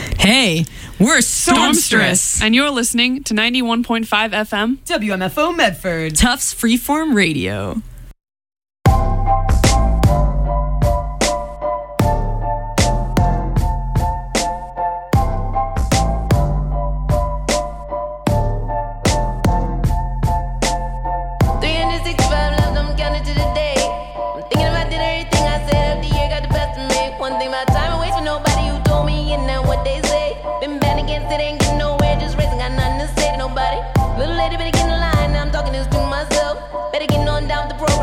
Hey, we're Stormstress. And you're listening to 91.5 FM WMFO Medford. Tufts Freeform Radio. Little lady better get in line, now I'm talking this to myself. Better get on down the road.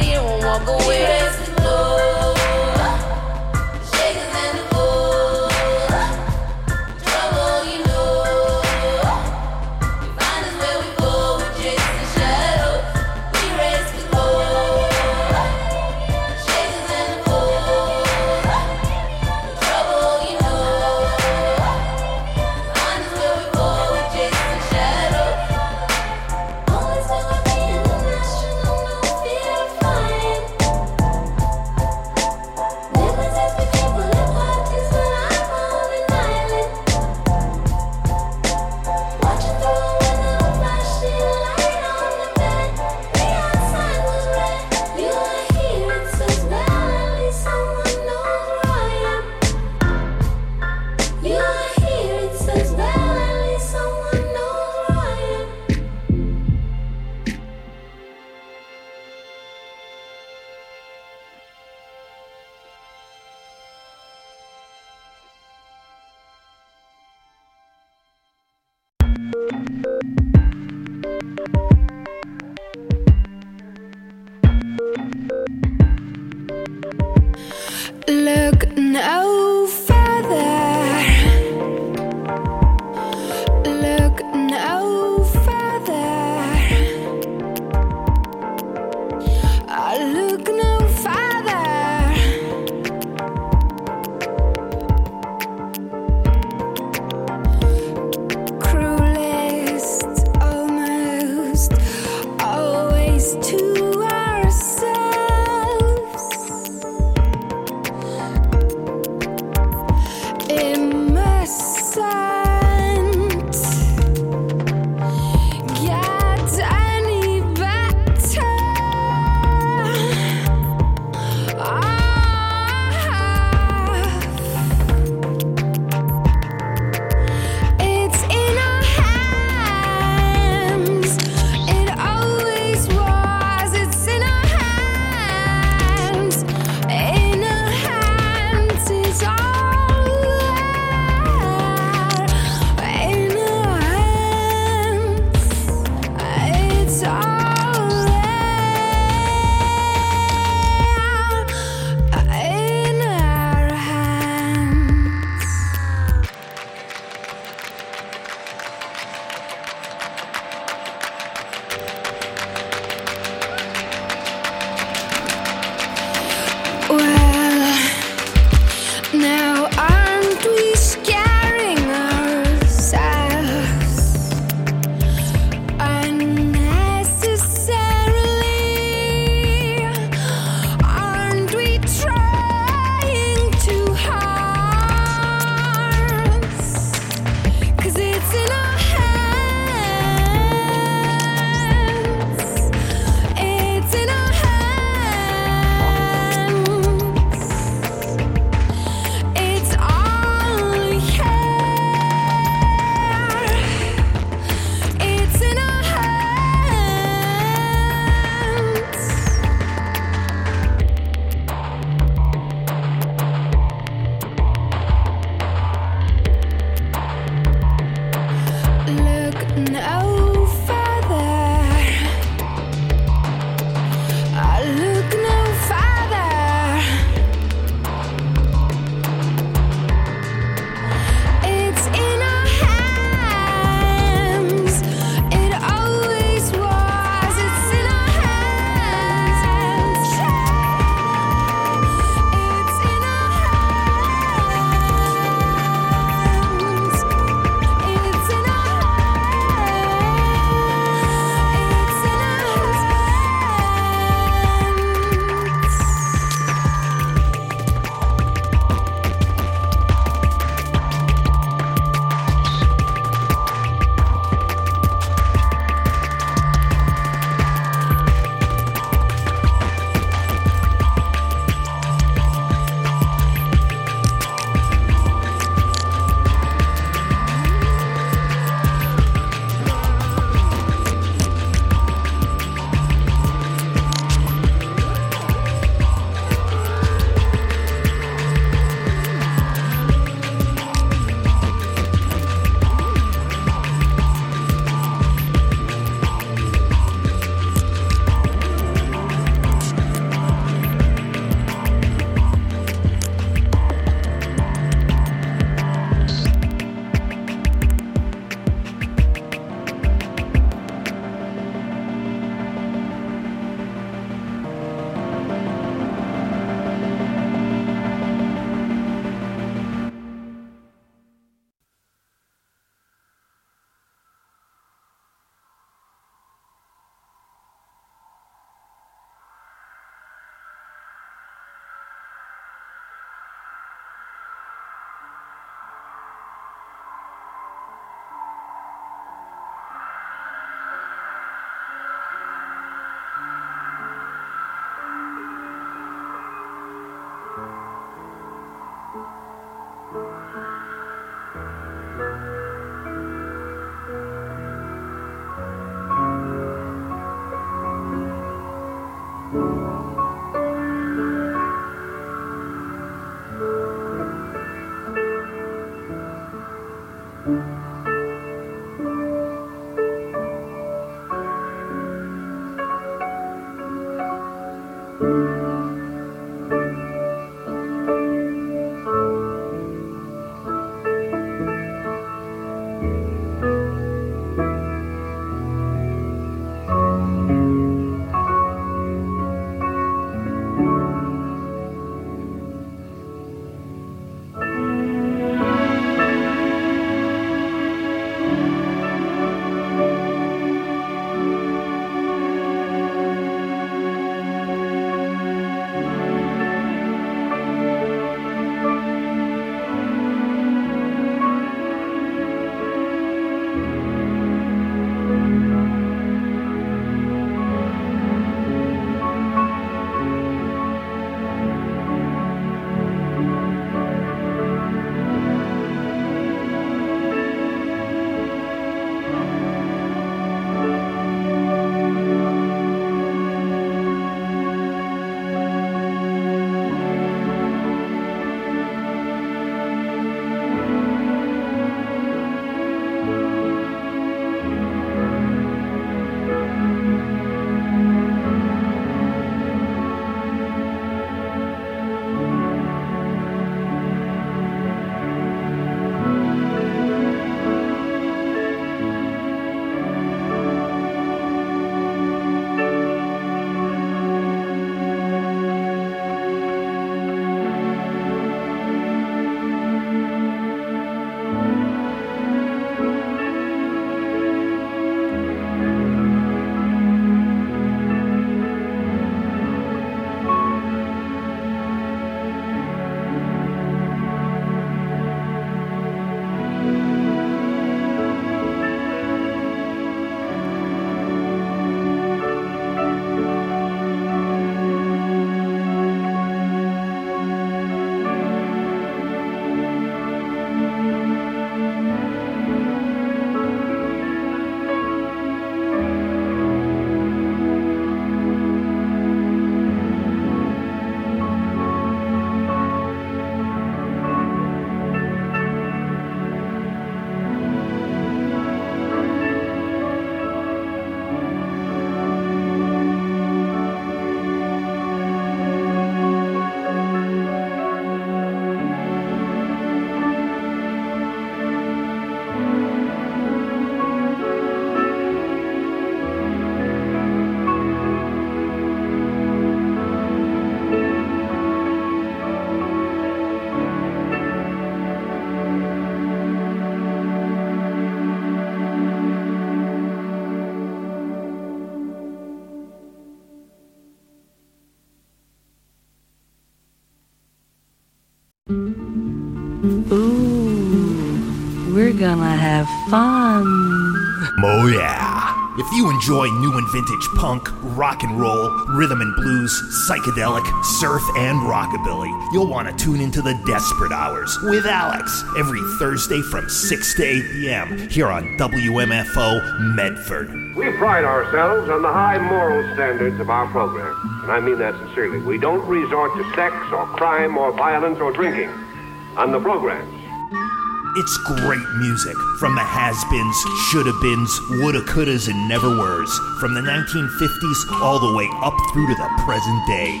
we're gonna have fun. Oh yeah. If you enjoy new and vintage punk, rock and roll, rhythm and blues, psychedelic, surf, and rockabilly, you'll want to tune into the Desperate Hours with Alex every Thursday from 6 to 8 p.m. here on WMFO Medford. We pride ourselves on the high moral standards of our program, and I mean that sincerely. We don't resort to sex or crime or violence or drinking on the programs. It's great music from the has-beens, shoulda-beens, woulda, couldas, and never-weres, from the 1950s all the way up through to the present day.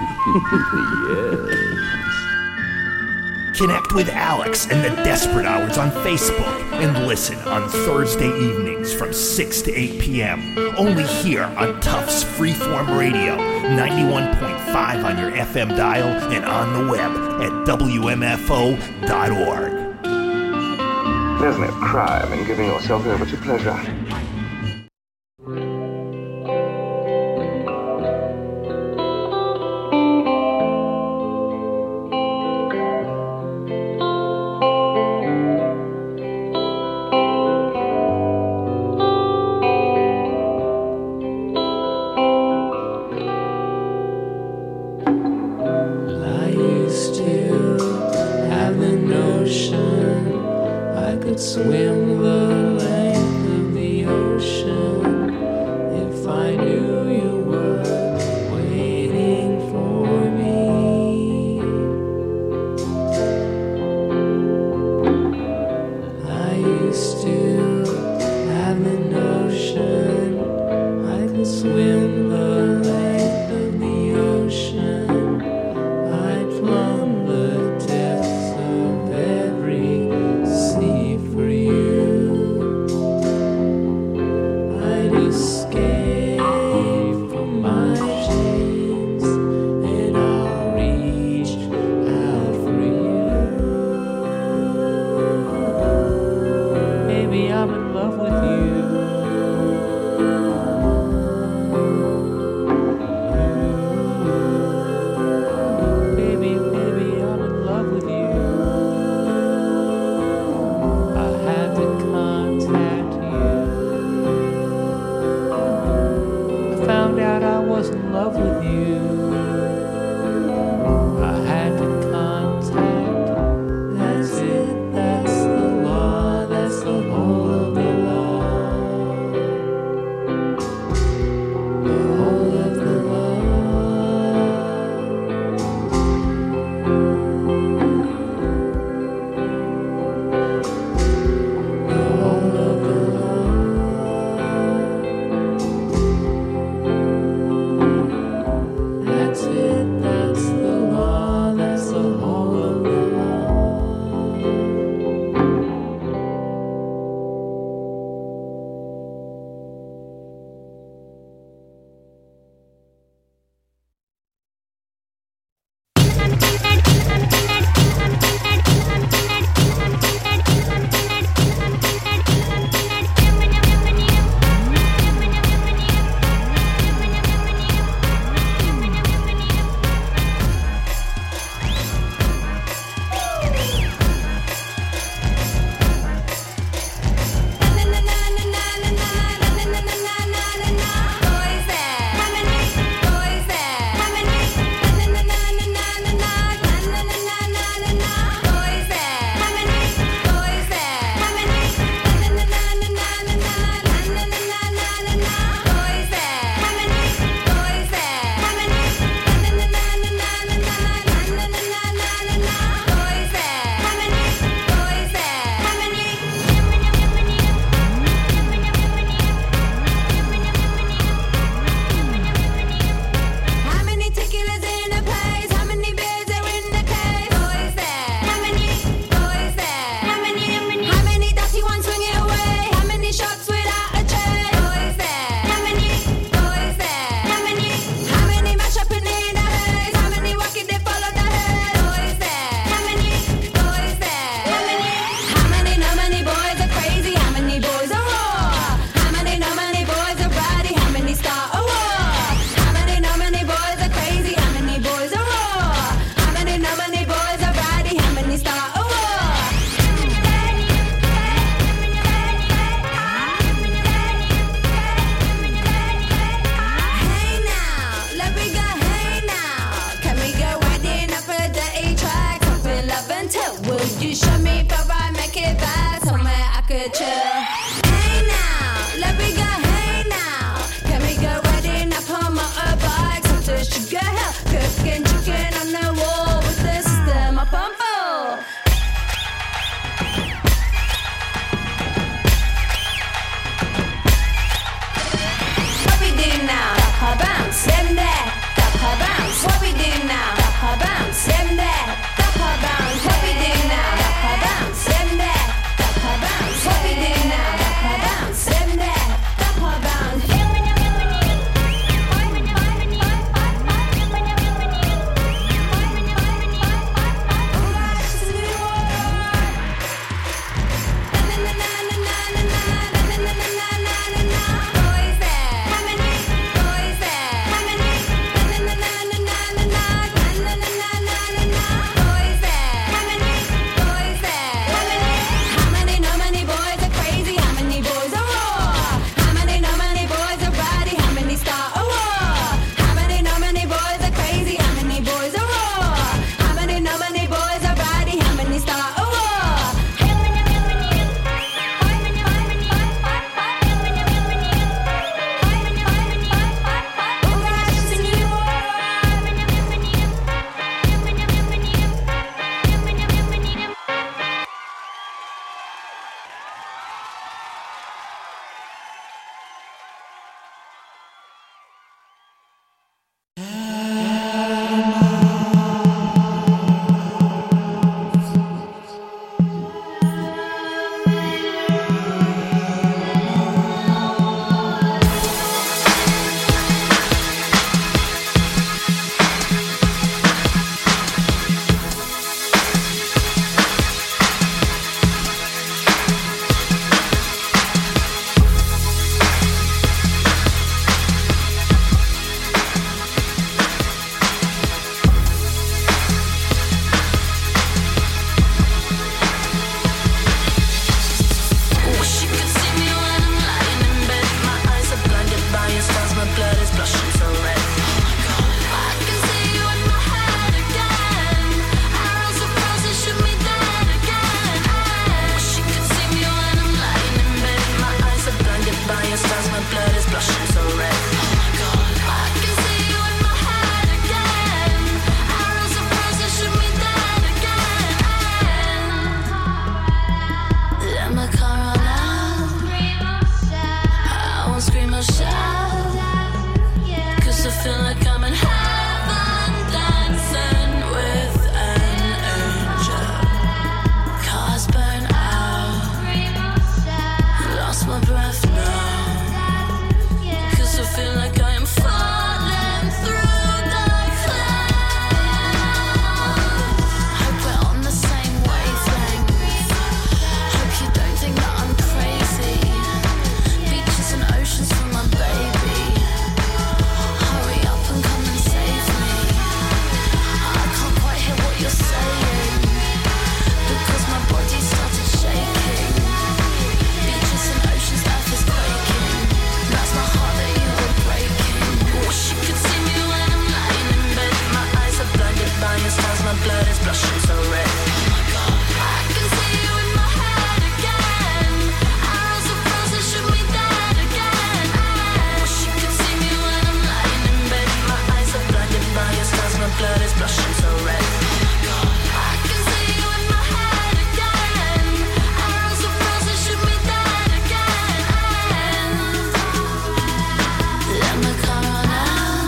Yes. Connect with Alex and the Desperate Hours on Facebook and listen on Thursday evenings from 6 to 8 p.m. Only here on Tufts Freeform Radio, 91.5 on your FM dial and on the web at WMFO.org. There's no crime in giving yourself over to pleasure. scream or shout, 'cause I feel like I'm in heaven, dancing with an angel. Cars burn out, lost my breath now, 'cause I feel like I am falling through the clouds. Hope we're on the same wavelength. Hope you don't think that I'm crazy. Beaches and oceans for my baby. Hurry up and come and save me. I can't quite hear what you're saying, because my body started shaking. Beaches and oceans, earth is quaking. That's my heart that you were breaking. Wish you could see me when I'm lying in bed. My eyes are blinded by your stars, my blood is blushing so red. Oh my God, I can see you in my head again. Arrows of roses shoot me dead again. Wish you could see me when I'm lying in bed. My eyes are blinded by your stars, my blood is blushing so red. Oh my God, I can see you in my head again. Arrows of roses shoot me dead again. Let my car run out.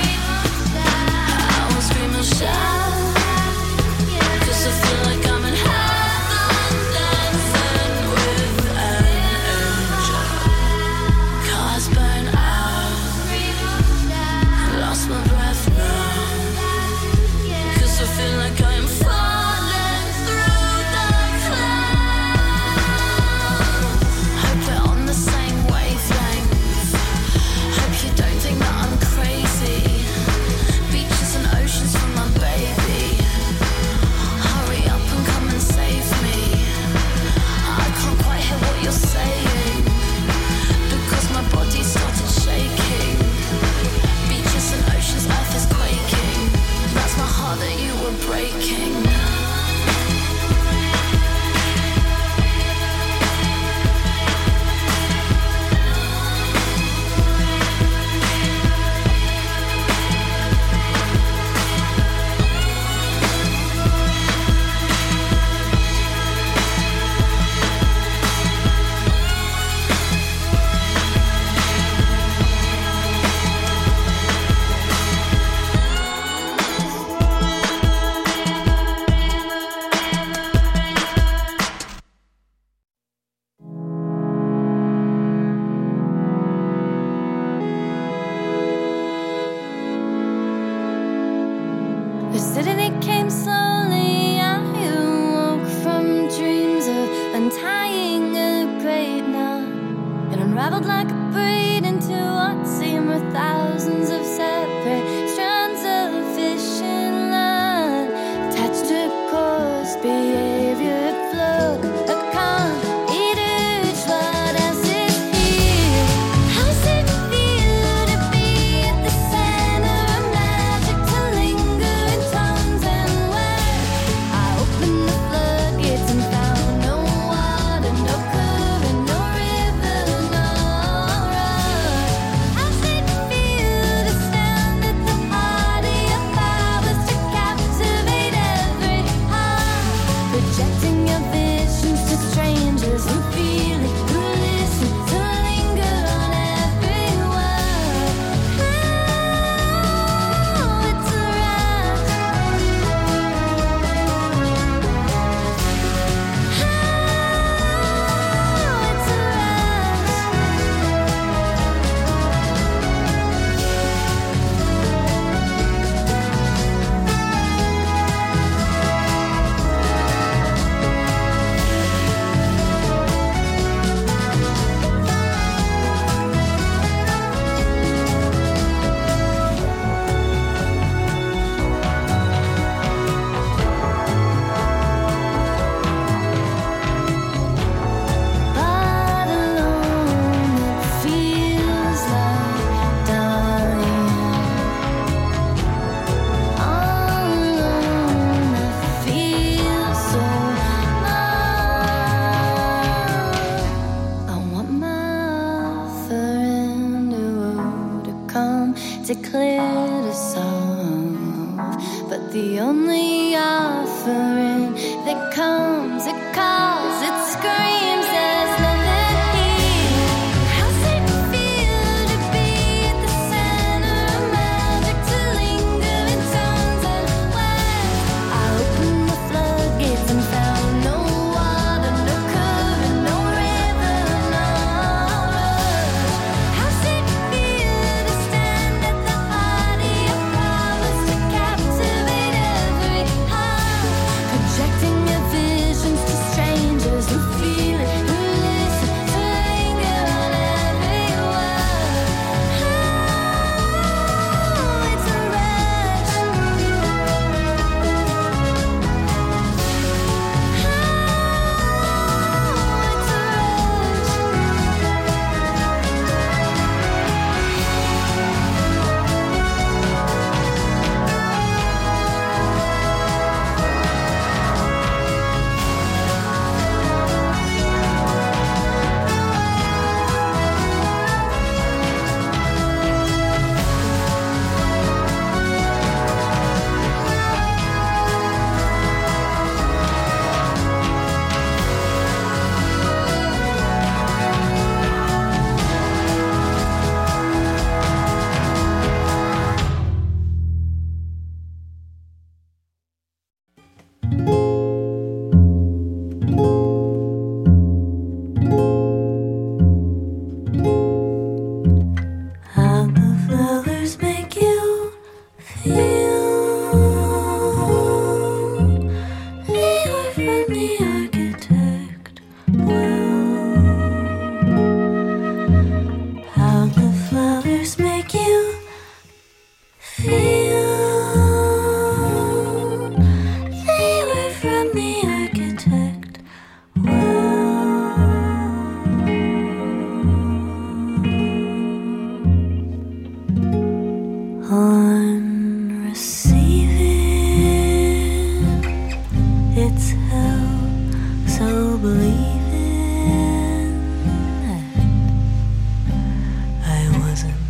I will scream and shout, 'cause I feel like I'm in heaven, dancing with an angel. Cars burn out, lost my breath now, 'cause I feel like I am falling through the clouds. Hope we're on the same wavelength. Hope you don't think that I'm crazy. Beaches and oceans for my baby. Hurry up and come and save me. I can't quite hear what you're saying, because my body started shaking. Beaches and oceans, earth is quaking. That's my heart that you were breaking. The city came slowly, I woke from dreams of untying a great knot, and unraveled like a braid into what seemed were thousands of separate strands of fishing line, attached to course behavior flow. A calm, each what else is here. How's it feel to be at the center of magic, to linger in tones and words? I opened the floodgates and found no water, no current, no river, no road. How's it feel to stand at the heart of your powers, to captivate every heart, projecting your visions to strangers who feel it, who listen, to linger on every word. Oh, it's a rush. Oh, it's a but alone it feels like dying. All alone I feel so low. I want my offering to come to clear the solve, but the only offering that comes, it calls, it screams, there's nothing here. How's it feel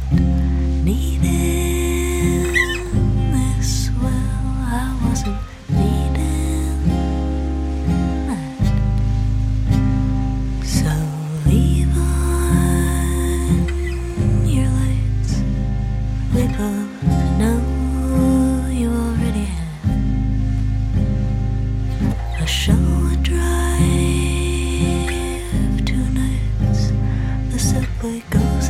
needing this well. I wasn't needing that. So leave on your lights. We both know you already have a show, a drive, 2 nights. The subway goes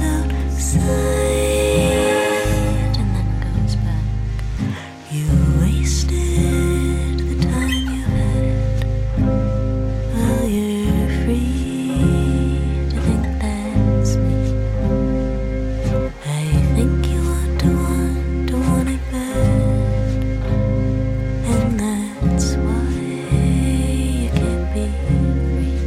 outside and then goes back. You wasted the time you had. Well, you're free to think that's me. I think you want it bad, and that's why you can't be free.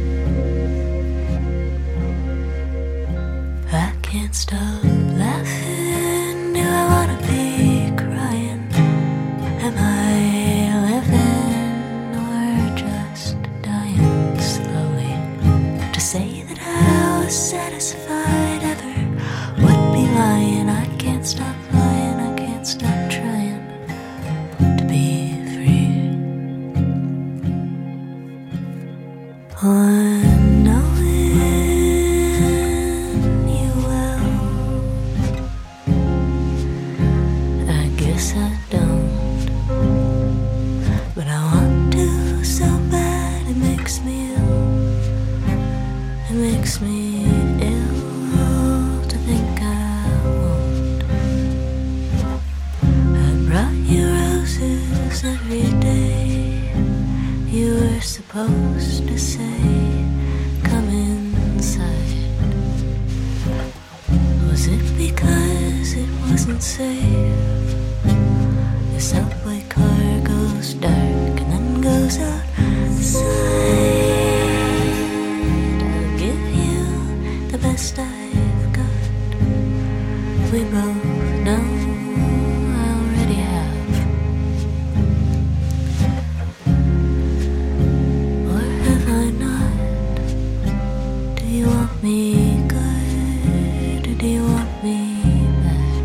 I can't stop laughing. Do I wanna be crying? Am I living or just dying slowly? To say that I was satisfied ever would be lying. I can't stop lying. I can't stop trying to be free. Knowing you well, I guess I don't, but I want to so bad. It makes me ill. It makes me ill to think I won't. I brought you roses every day. You were supposed to say, come inside. Was it because it wasn't safe? The subway car goes dark and then goes outside. I'll give you the best I've got. We both know I already have. Or have I not? Do you want me good or do you want me bad?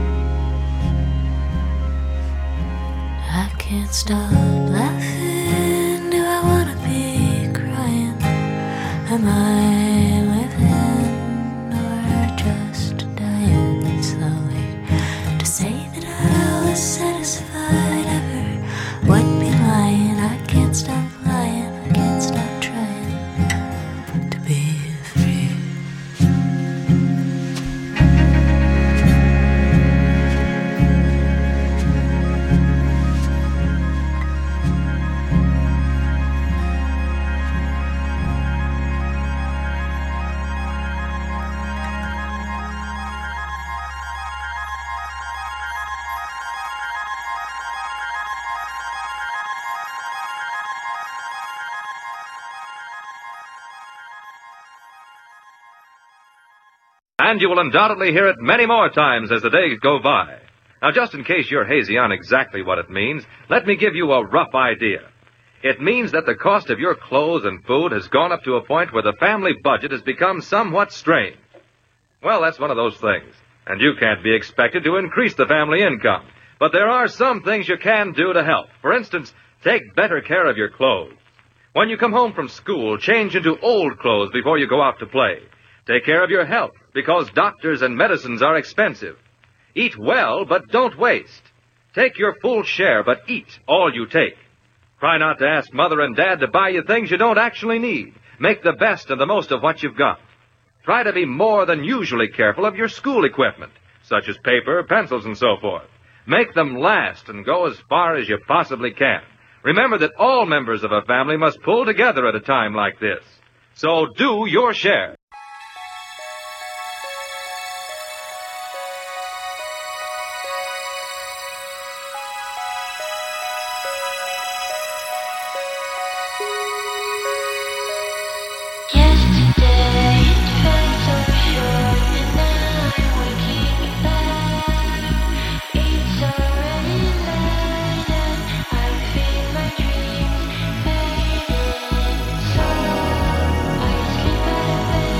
I can't stop laughing. Do I wanna be crying? Am I living or just dying slowly? To say that I was satisfied ever would be lying. I can't stop lying. I can't stop trying to be free. And you will undoubtedly hear it many more times as the days go by. Now, just in case you're hazy on exactly what it means, let me give you a rough idea. It means that the cost of your clothes and food has gone up to a point where the family budget has become somewhat strained. Well, that's one of those things, and you can't be expected to increase the family income. But there are some things you can do to help. For instance, take better care of your clothes. When you come home from school, change into old clothes before you go out to play. Take care of your health, because doctors and medicines are expensive. Eat well, but don't waste. Take your full share, but eat all you take. Try not to ask Mother and Dad to buy you things you don't actually need. Make the best and the most of what you've got. Try to be more than usually careful of your school equipment, such as paper, pencils, and so forth. Make them last and go as far as you possibly can. Remember that all members of a family must pull together at a time like this. So do your share. Dreams fading, so I sleep at bed.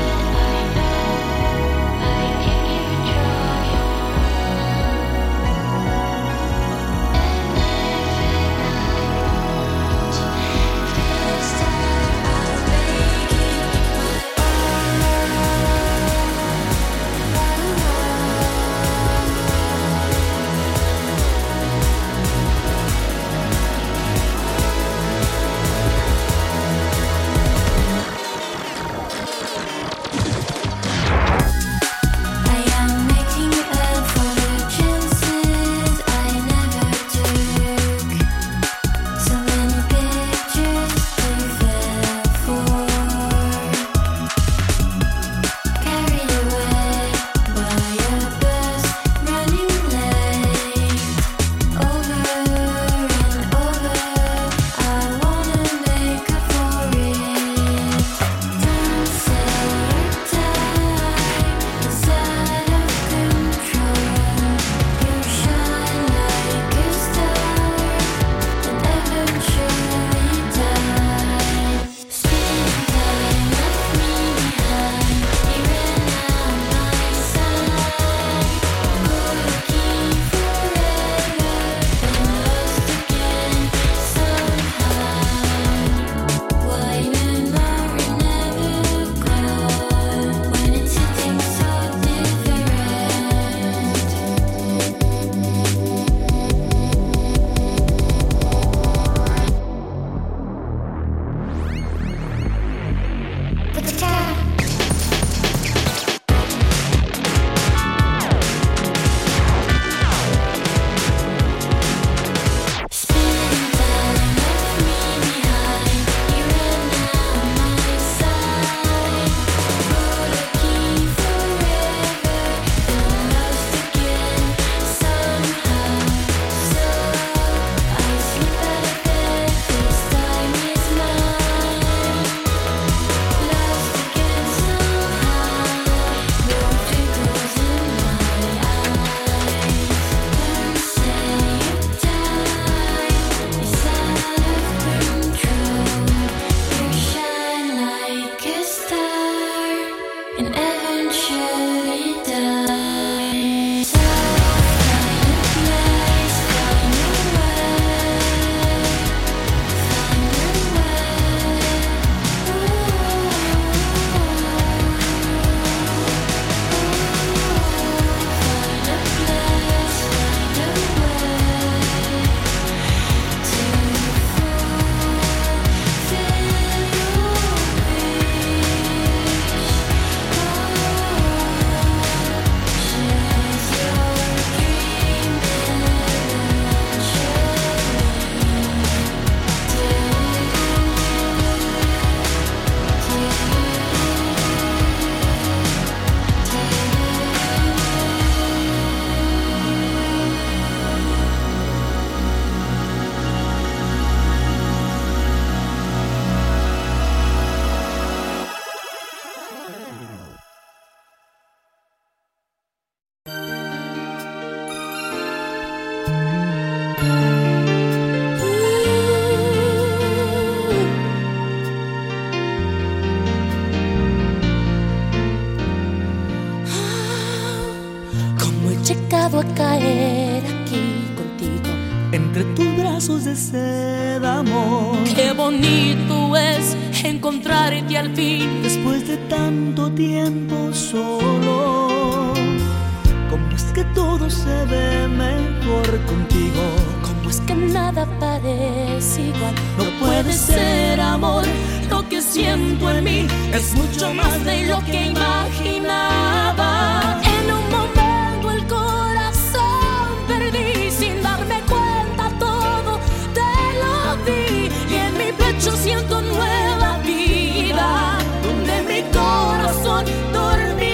llegado a caer aquí contigo, entre tus brazos de seda, amor. Qué bonito es encontrarte al fin, después de tanto tiempo solo. ¿Cómo es que todo se ve mejor contigo? ¿Cómo es que nada parece igual? No puede ser, amor, lo que siento en mí es mucho más de lo que imaginaba. En un momento el corazón perdí, sin darme cuenta todo te lo di. Y en mi pecho siento nueva vida, donde mi corazón dormía.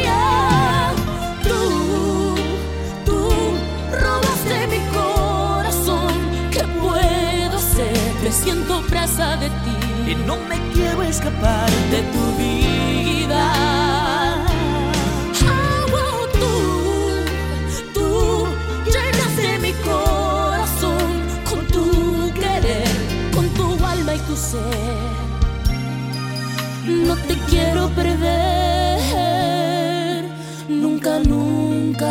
Me siento presa de ti y no me quiero escapar de tu vida. Oh, tú llenaste mi corazón con tu querer, con tu alma y tu ser. No te quiero perder, nunca, nunca.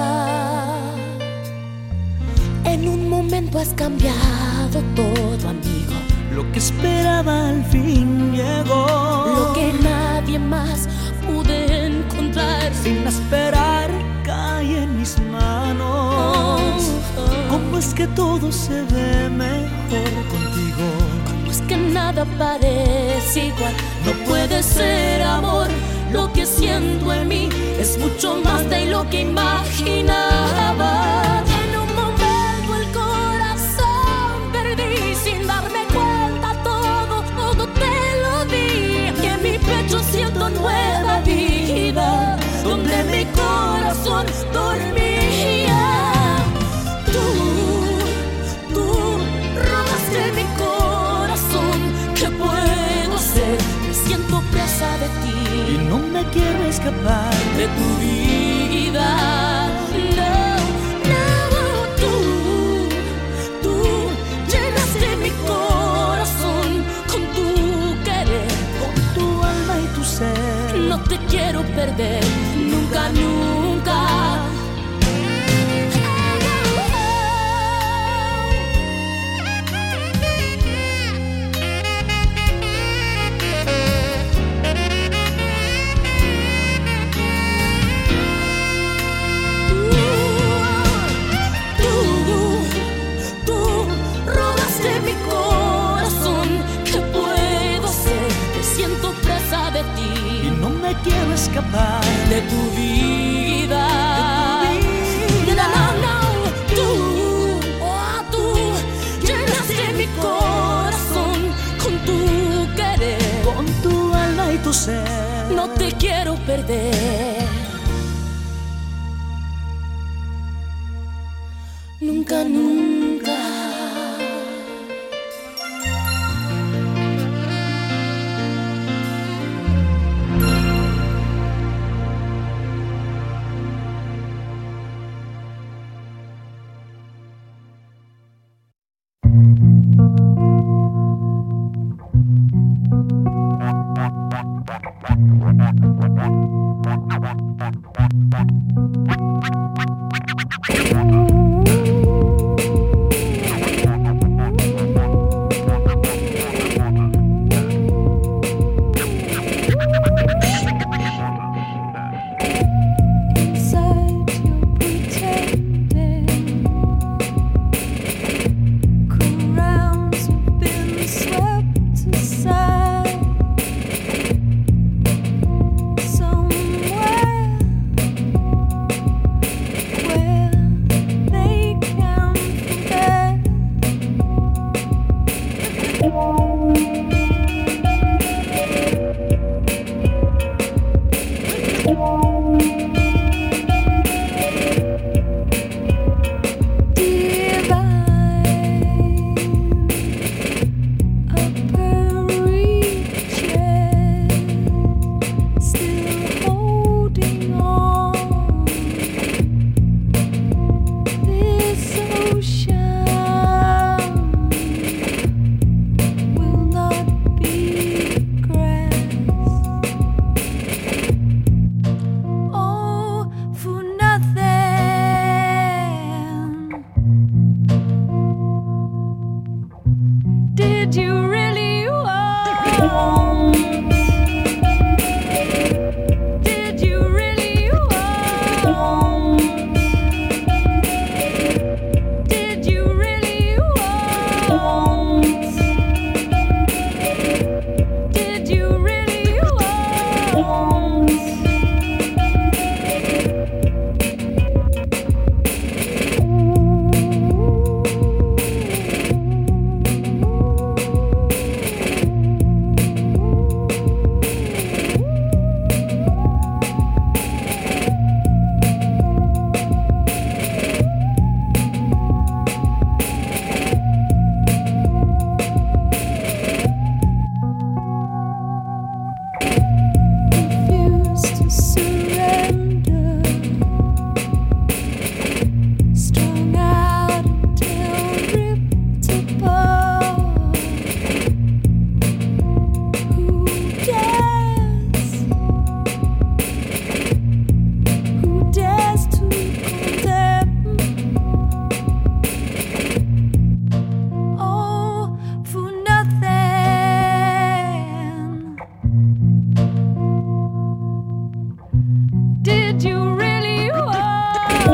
En un momento has cambiado todo, amigo. Lo que esperaba al fin llegó, lo que nadie más pude encontrar. Sin esperar cae en mis manos. ¿Cómo es que todo se ve mejor contigo? ¿Cómo es que nada parece igual? No puede ser, amor, lo que siento en mí es mucho más de lo que imaginaba. Yo siento nueva vida, donde mi corazón dormía. Tú robaste mi corazón. ¿Qué puedo hacer? Me siento presa de ti y no me quiero escapar de tu vida. Tú llenaste mi corazón con tu querer, no te quiero perder, nunca, nunca. Tú robaste mi corazón. ¿Qué puedo hacer? Me siento presa de ti y no me quiero escapar de tu vida. No, tú llenaste mi corazón con tu querer, con tu alma y tu ser. No te quiero perder, nunca, nunca.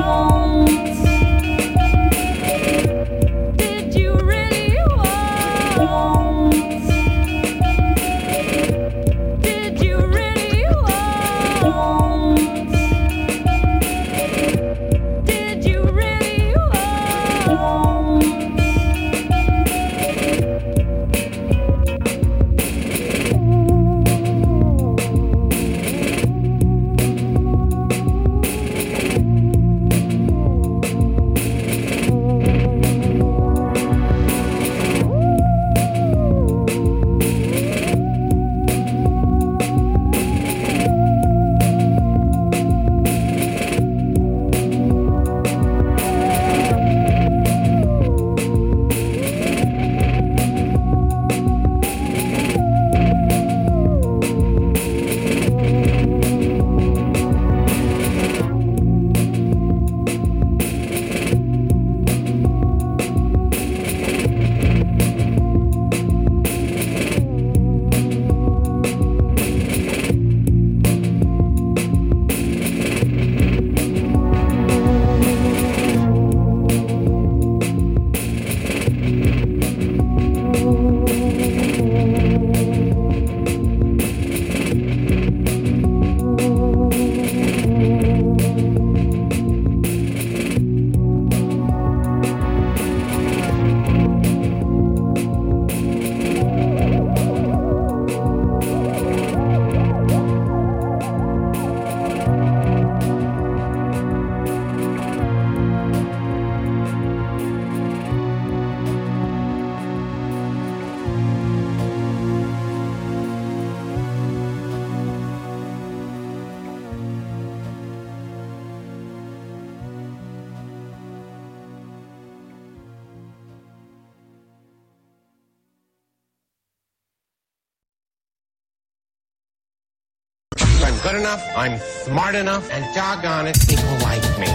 I'm good enough, I'm smart enough, and doggone it, people like me.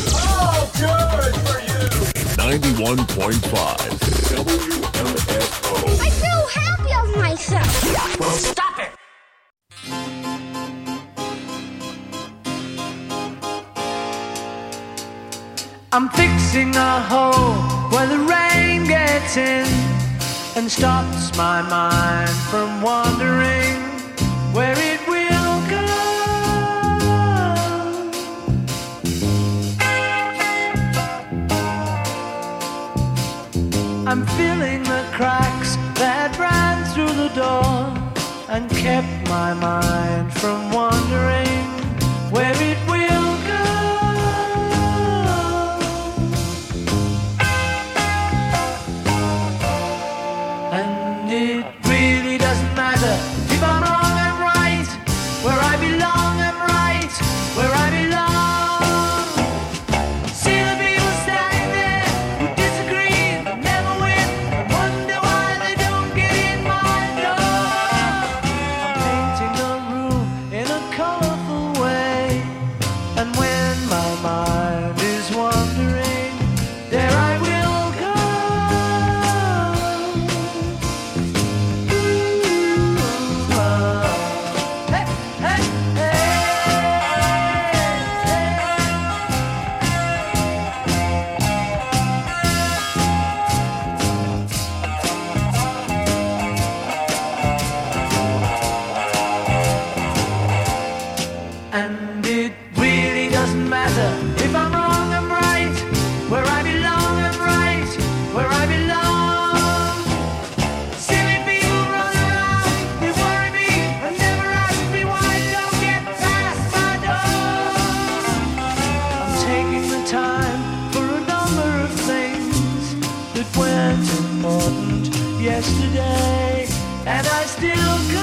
Oh, good for you! 91.5 WMFO. I feel happy of myself. Well, stop it! I'm fixing a hole where the rain gets in and stops my mind from wandering where it will go. I'm filling the cracks that ran through the door and kept my mind from wandering where it will go. And it really doesn't matter if I'm wrong, I'm right. Where I belong, I'm right. Where I belong. See the people standing there who disagree, but never win. Wonder why they don't get in my door. I'm painting the room in a colorful way, and when my mind is wandering, there I will go. And it really doesn't matter if I'm wrong, I'm right. Where I belong, I'm right. Where I belong. Silly people run around, they worry me and never ask me why I don't get past my door. I'm taking the time for a number of things that weren't important yesterday, and I still go.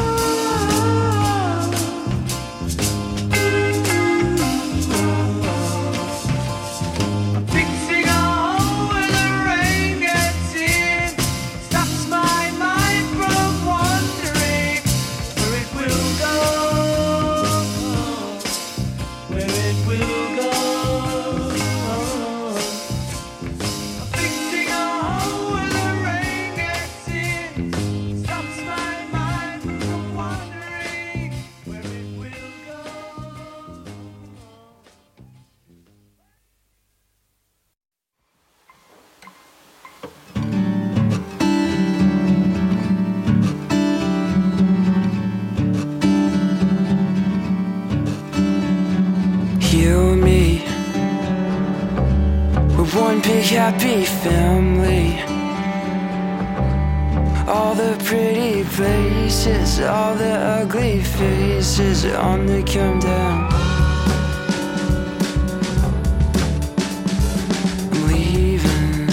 Fixing a hole where the rain gets in, stops my mind from wandering where it will go, where it will go. Fixing a hole where the rain gets in, stops my mind. happy family. All the pretty places, all the ugly faces on the come down. I'm leaving,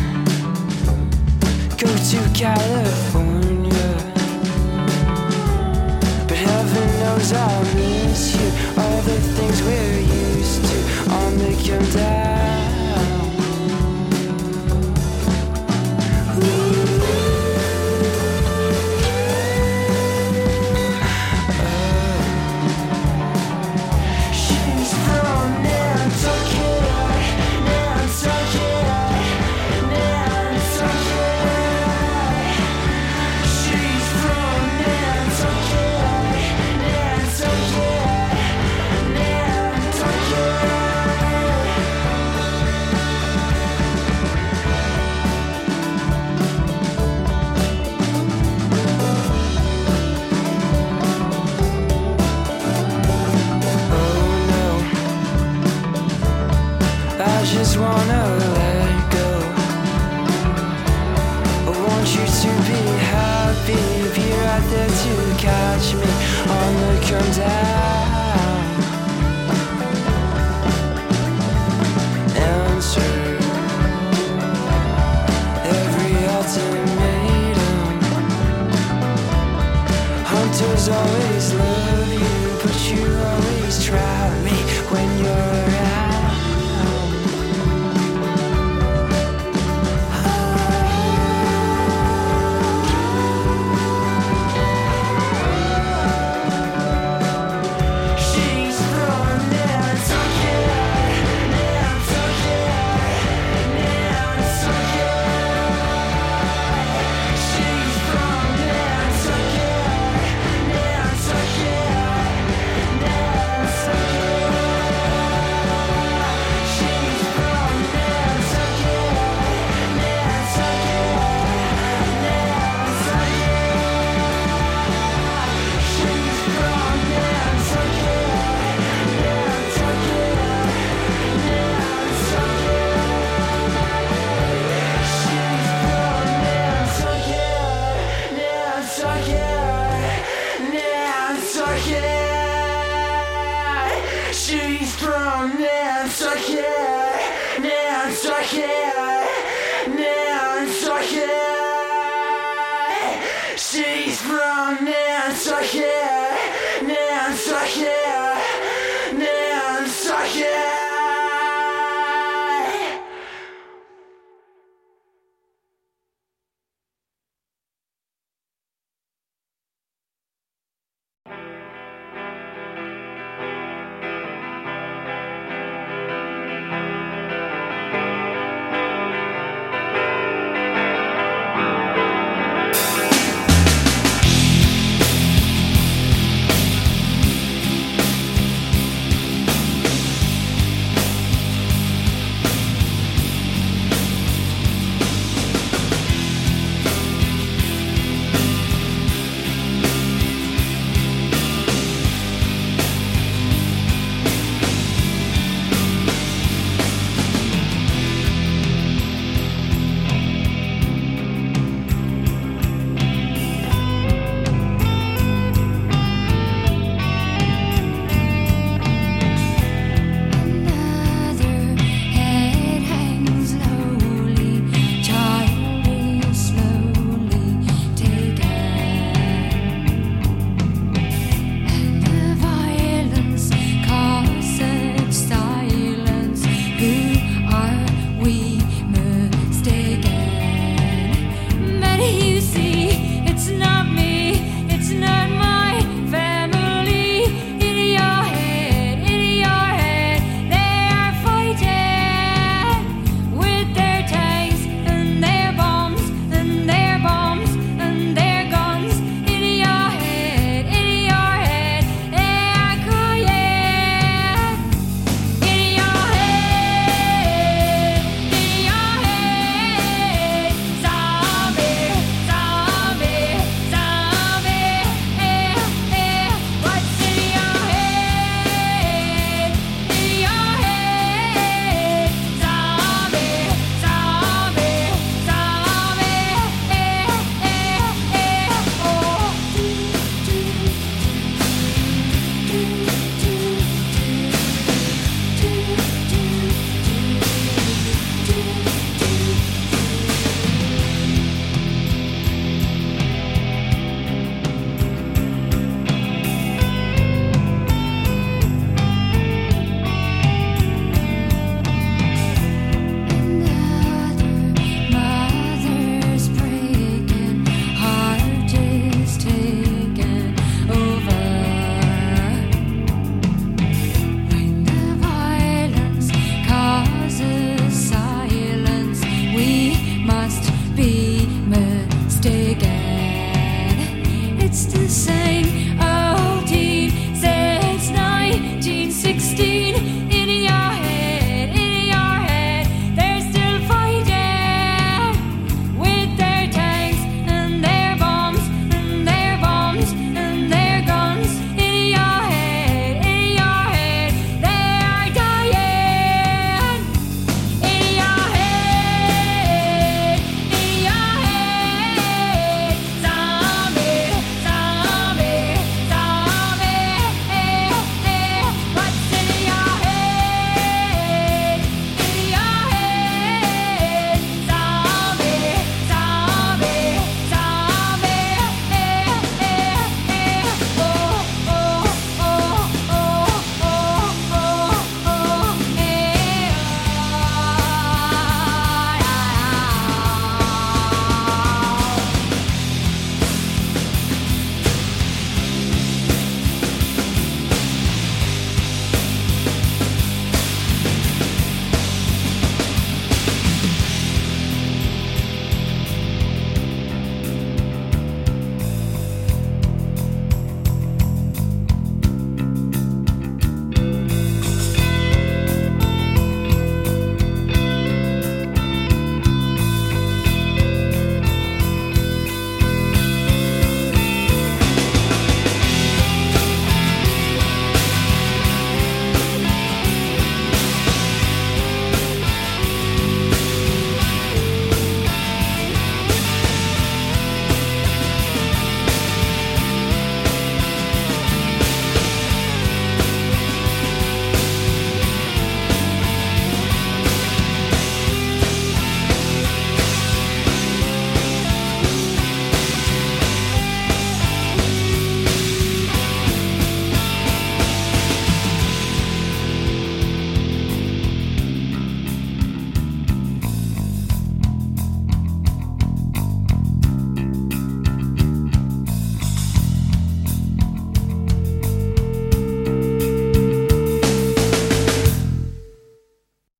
go to California, but heaven knows I'll miss you. All the things we're used to on the come down. Just wanna let go. I want you to be happy. Be right there to catch me on the come down. Answer every ultimatum. Hunters always love you, but you always trap me when you're around. She's from Nantucket, Nantucket, Nantucket. She's from Nantucket, Nantucket, Nantucket.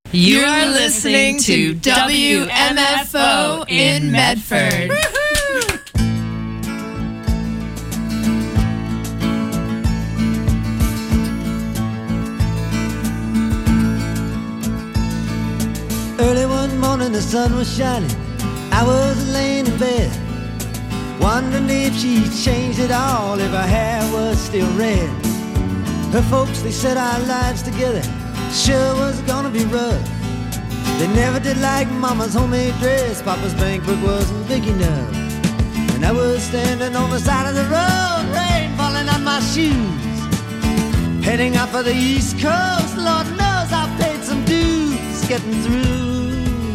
You are listening to WMFO in Medford. Early one morning the sun was shining, I was laying in bed, wondering if she changed it all, if her hair was still red. Her folks, they said our lives together sure was gonna be rough. They never did like Mama's homemade dress, Papa's bank book wasn't big enough. And I was standing on the side of the road, rain falling on my shoes, heading out for the East Coast. Lord knows I paid some dues getting through,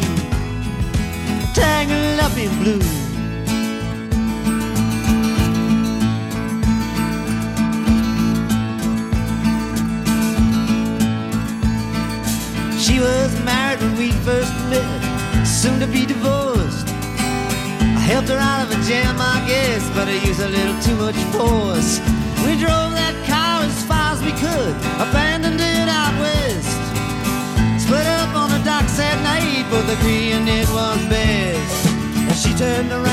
tangled up in blue. She was married when we first met, soon to be divorced. I helped her out of a jam, I guess, but I used a little too much force. We drove that car as far as we could, abandoned it out west. Split up on the docks at night, both agreeing it was best. And she turned around